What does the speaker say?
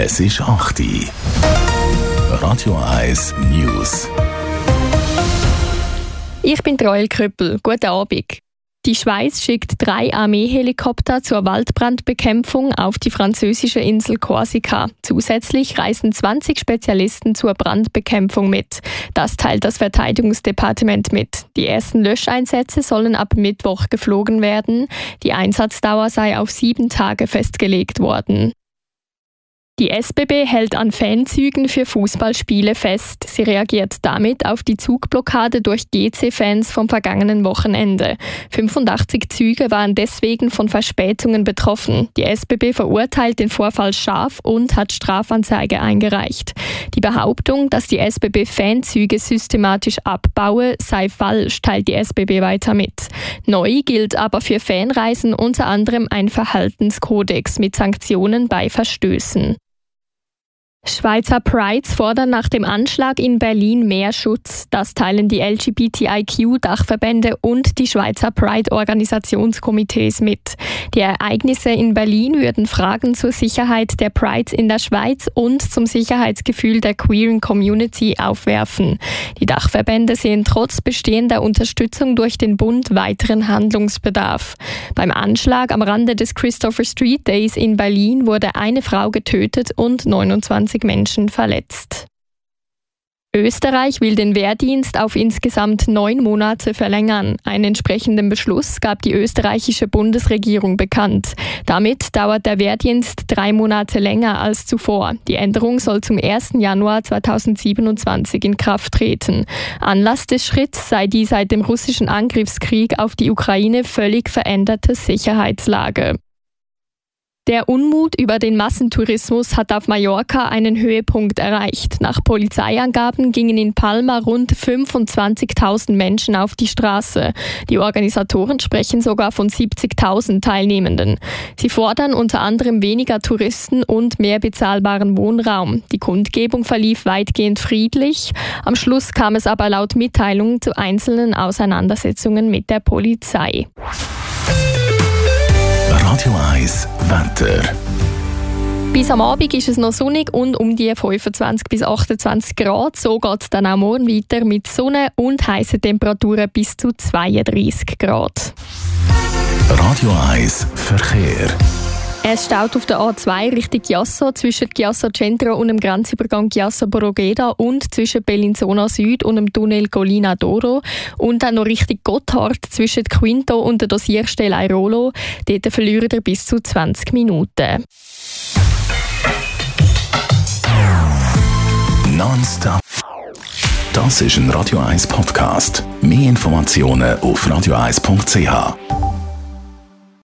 Es ist 8 Uhr. Radio 1 News. Ich bin Roel Krüppel. Guten Abend. Die Schweiz schickt 3 Armeehelikopter zur Waldbrandbekämpfung auf die französische Insel Korsika. Zusätzlich reisen 20 Spezialisten zur Brandbekämpfung mit. Das teilt das Verteidigungsdepartement mit. Die ersten Löscheinsätze sollen ab Mittwoch geflogen werden. Die Einsatzdauer sei auf 7 Tage festgelegt worden. Die SBB hält an Fanzügen für Fußballspiele fest. Sie reagiert damit auf die Zugblockade durch GC-Fans vom vergangenen Wochenende. 85 Züge waren deswegen von Verspätungen betroffen. Die SBB verurteilt den Vorfall scharf und hat Strafanzeige eingereicht. Die Behauptung, dass die SBB Fanzüge systematisch abbaue, sei falsch, teilt die SBB weiter mit. Neu gilt aber für Fanreisen unter anderem ein Verhaltenskodex mit Sanktionen bei Verstößen. Schweizer Prides fordern nach dem Anschlag in Berlin mehr Schutz. Das teilen die LGBTIQ-Dachverbände und die Schweizer Pride-Organisationskomitees mit. Die Ereignisse in Berlin würden Fragen zur Sicherheit der Prides in der Schweiz und zum Sicherheitsgefühl der queeren Community aufwerfen. Die Dachverbände sehen trotz bestehender Unterstützung durch den Bund weiteren Handlungsbedarf. Beim Anschlag am Rande des Christopher Street Days in Berlin wurde eine Frau getötet und 29 Menschen verletzt. Österreich will den Wehrdienst auf insgesamt 9 Monate verlängern. Einen entsprechenden Beschluss gab die österreichische Bundesregierung bekannt. Damit dauert der Wehrdienst 3 Monate länger als zuvor. Die Änderung soll zum 1. Januar 2027 in Kraft treten. Anlass des Schritts sei die seit dem russischen Angriffskrieg auf die Ukraine völlig veränderte Sicherheitslage. Der Unmut über den Massentourismus hat auf Mallorca einen Höhepunkt erreicht. Nach Polizeiangaben gingen in Palma rund 25.000 Menschen auf die Straße. Die Organisatoren sprechen sogar von 70.000 Teilnehmenden. Sie fordern unter anderem weniger Touristen und mehr bezahlbaren Wohnraum. Die Kundgebung verlief weitgehend friedlich. Am Schluss kam es aber laut Mitteilung zu einzelnen Auseinandersetzungen mit der Polizei. Radio 1 Wetter. Bis am Abend ist es noch sonnig und um die 25 bis 28 Grad. So geht es dann auch morgen weiter mit Sonne und heißen Temperaturen bis zu 32 Grad. Radio 1 Verkehr. Es staut auf der A2 Richtung Chiasso zwischen Chiasso Centro und dem Grenzübergang Chiasso Borrogeda und zwischen Bellinzona Süd und dem Tunnel Collina d'Oro und dann noch Richtung Gotthard zwischen Quinto und der Dosierstelle Airolo. Dort verliert ihr bis zu 20 Minuten. Nonstop. Das ist ein Radio 1 Podcast. Mehr Informationen auf radio1.ch.